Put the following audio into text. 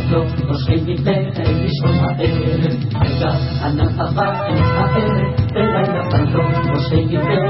לו מושכים מפלט לשעות הערב רגע ענן עבר את הערב ולילה בא לו מושכים מפלט